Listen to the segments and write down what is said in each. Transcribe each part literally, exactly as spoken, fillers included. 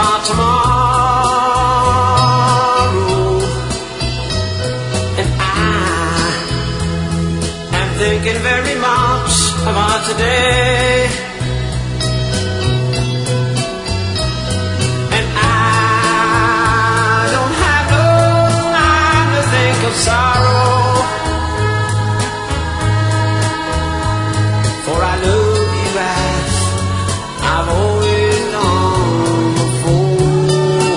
about tomorrow, and I am thinking very much about today. And I don't have no time to think of sorrow, for I love you as I've always done before.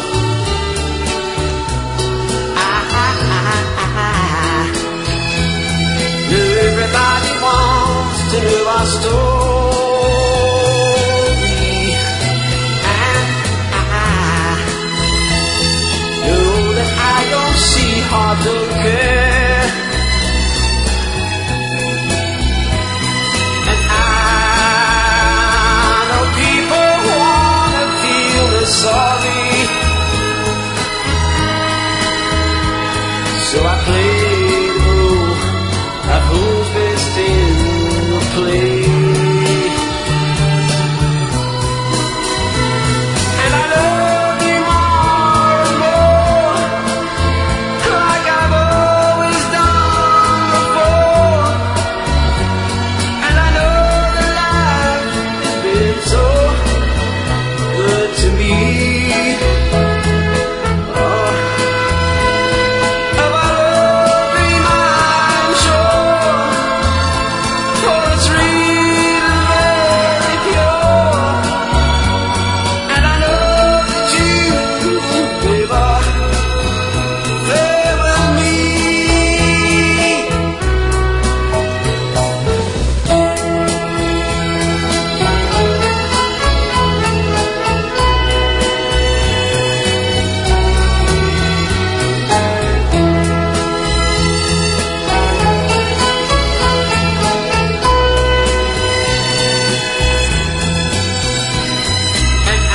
I, I, I, I know everybody wants to know our story, and I know that I don't see hard to care. And I know people wanna feel the sorry, so I play the role of who's best in the play. And I love you more and more, like I've always done before. And I know that life has been so good to me. Oh, of our love dream I'm sure, for it's real and very pure. And I know that you, baby, there with me. And I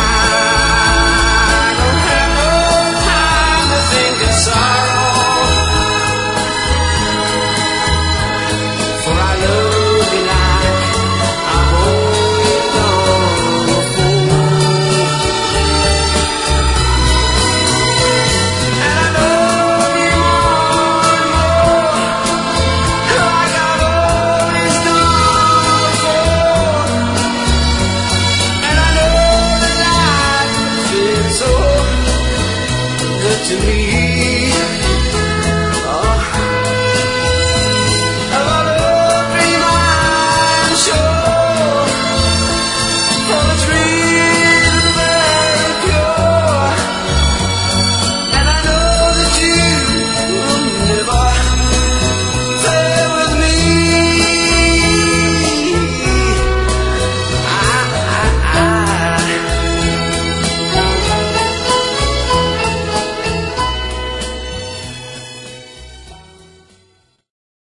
don't have no time to think of sorrow, for I love you like I've always done before. And I love you more and more, like I've always done before. And I know that life has been so good to me.